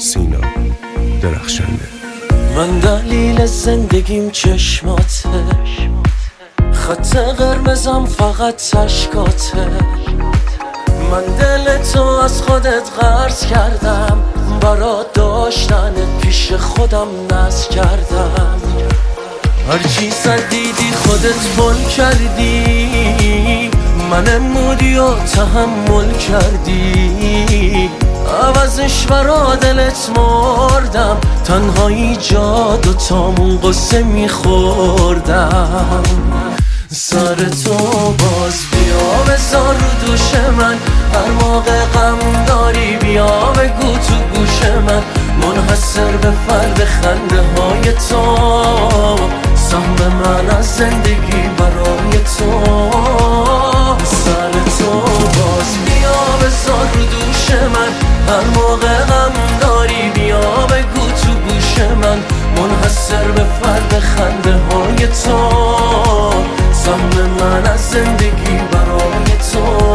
سینا درخشنده. من دلیل زندگیم چشماته، خط قرمزم فقط اشکاته. من دل تو از خودت قرض کردم، برا داشتنت پیش خودم ناز کردم. هرچی دیدی خودت بل کردی، من مودی و تحمل کردی. عوضش برا دلت مردم، تنهایی جاد و تامون قصه میخوردم. سر تو باز بیا بذار رو دوش من، هر موقع غم داری بیا بگو تو گوش من. منحصر به فرد خنده های تو، سهم من از زندگی برای تو. سر تو باز بیا بذار رو دوش من، هر موقع غم داری بیا بگو تو گوش من. منحصر به فرد خنده های تو، سهم من از زندگی برای تو.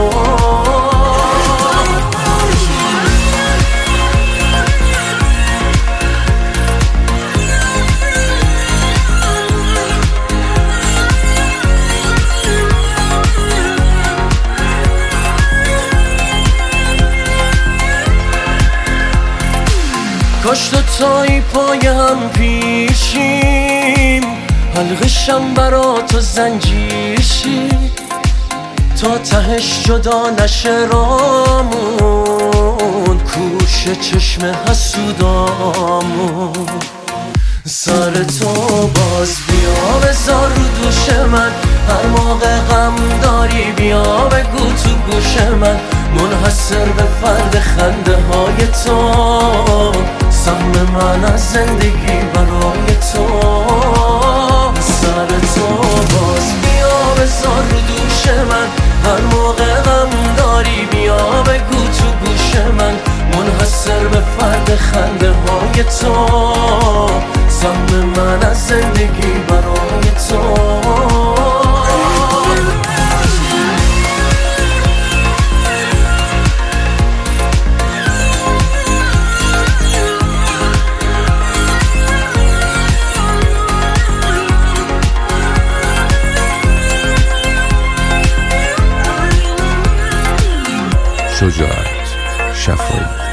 کاش تو تایی پای هم پیشیم، حلقشم برا تو زنجیر شی، تا تهش جدا نشه رامون، کوش چشم حسودامون. سر تو باز بیا بذار رو دوش من، هر موقع غم داری بیا بگو تو گوش من. منحصر به فرد خنده های تو، سهم من از زندگی برای تو. سر تو باز بیا بذار رو دوش من، هر موقع غم داری بیا بگو تو گوش من. منحصر به فرد خنده های تو، سهم من از زندگی برای تو. شجاعت، شفایی